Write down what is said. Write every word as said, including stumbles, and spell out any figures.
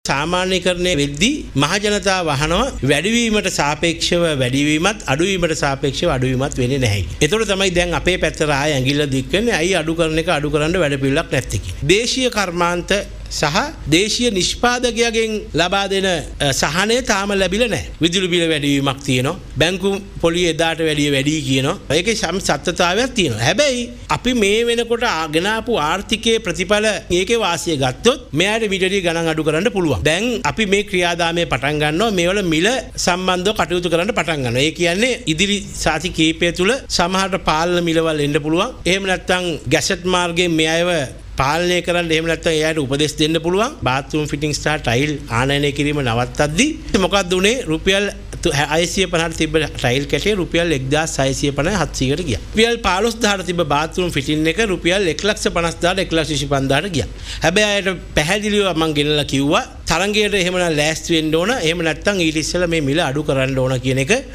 සාමාන්‍යකරණය වෙද්දී මහ ජනතාව වහනවා වැඩිවීමට සාපේක්ෂව වැඩිවීමත් අඩුවීමට සාපේක්ෂව අඩුවීමත් වෙන්නේ නැහැ. ඒතකොට තමයි දැන් අපේ පැත්තට ආය ඇඟිල්ල දික් වෙන්නේ අයි අඩු කරන එක අඩු කරන්න වැඩ පිළිලක් නැත්තේ කියලා. දේශීය කර්මාන්ත සහ දේශීය නිෂ්පාදකයන්ගෙන් ලබා දෙන සහනය තාම ලැබිලා නැහැ. විදුලි බිල වැඩිවීමක් තියෙනවා. බැංකු පොලිය එදාට වැඩිය වැඩි කියනවා. ඒකේ සත්‍යතාවයක් තියෙනවා. හැබැයි අපි මේ වෙනකොට ගෙන ආපු ආර්ථිකයේ ප්‍රතිඵල ඒකේ වාසිය ගත්තොත් මෙයාට විදුලිය ගණන් අඩු කරන්න පුළුවන්. දැන් අපි මේ ක්‍රියාදාමයේ පටන් ගන්නවා මේවල මිල සම්බන්ධව කටයුතු කරන්න පටන් ගන්නවා. ඒ කියන්නේ ඉදිරි සාති කීපය තුල සමහරට පාලන මිලවල් එන්න පුළුවන්. එහෙම නැත්නම් ගැසට් මාර්ගයෙන් මේ අයව පාලනය කරන්න එහෙම නැත්නම් එයාට උපදෙස් දෙන්න පුළුවන්. බාත්රූම් ෆිටින්ග් ස්ටා ටයිල් ආනයනය කිරීම නවත්තද්දී මොකක්ද උනේ රුපියල් හයසිය පනහට තිබ්බ ටයිල් කැටේ රුපියල් එක්දාස් හයසිය පනහයි හත්සියයට ගියා. රුපියල් පහළොස් දහසට තිබ්බ බාත්රූම් ෆිටින් එක රුපියල් එක ලක්ෂ පනස් හදාරට එක ලක්ෂ විසි පන්දාහට ගියා. හැබැයි අයට පැහැදිලිව මම ගෙනලා කිව්වා තරංගයට එහෙමනම් ලෑස්ති වෙන්න ඕන. එහෙම නැත්නම් ඊට ඉස්සෙල්ලා මේ මිල අඩු කරන්න ඕන කියන එක